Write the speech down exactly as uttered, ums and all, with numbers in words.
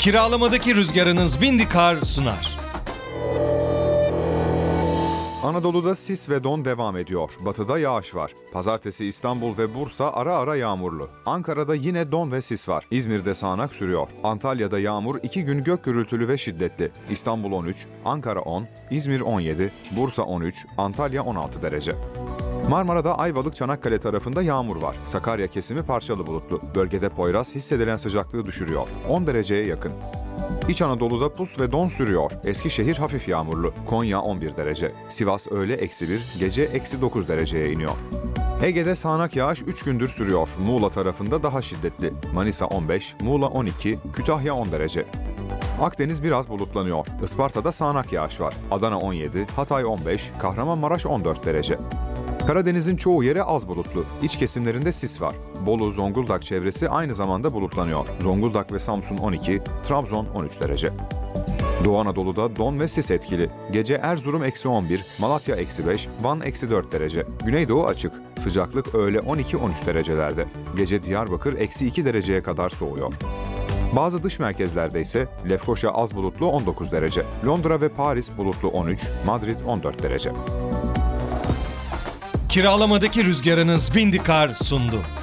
Kiralamadaki rüzgarınız Windykar sunar. Anadolu'da sis ve don devam ediyor. Batıda yağış var. Pazartesi İstanbul ve Bursa ara ara yağmurlu. Ankara'da yine don ve sis var. İzmir'de sağanak sürüyor. Antalya'da yağmur iki gün gök gürültülü ve şiddetli. İstanbul on üç, Ankara on, İzmir on yedi, Bursa on üç, Antalya on altı derece. Marmara'da Ayvalık Çanakkale tarafında yağmur var. Sakarya kesimi parçalı bulutlu. Bölgede Poyraz hissedilen sıcaklığı düşürüyor. on dereceye yakın. İç Anadolu'da pus ve don sürüyor. Eskişehir hafif yağmurlu. Konya on bir derece. Sivas öğle eksi bir, gece eksi dokuz dereceye iniyor. Ege'de sağanak yağış üç gündür sürüyor. Muğla tarafında daha şiddetli. Manisa on beş, Muğla on iki, Kütahya on derece. Akdeniz biraz bulutlanıyor. Isparta'da sağanak yağış var. Adana on yedi, Hatay on beş, Kahramanmaraş on dört derece. Karadeniz'in çoğu yeri az bulutlu. İç kesimlerinde sis var. Bolu, Zonguldak çevresi aynı zamanda bulutlanıyor. Zonguldak ve Samsun on iki, Trabzon on üç derece. Doğu Anadolu'da don ve sis etkili. Gece Erzurum eksi on bir, Malatya eksi beş, Van eksi dört derece. Güneydoğu açık. Sıcaklık öğle on iki on üç derecelerde. Gece Diyarbakır eksi iki dereceye kadar soğuyor. Bazı dış merkezlerde ise Lefkoşa az bulutlu on dokuz derece. Londra ve Paris bulutlu on üç, Madrid on dört derece. Kiralamadaki rüzgarınız Windykar sundu.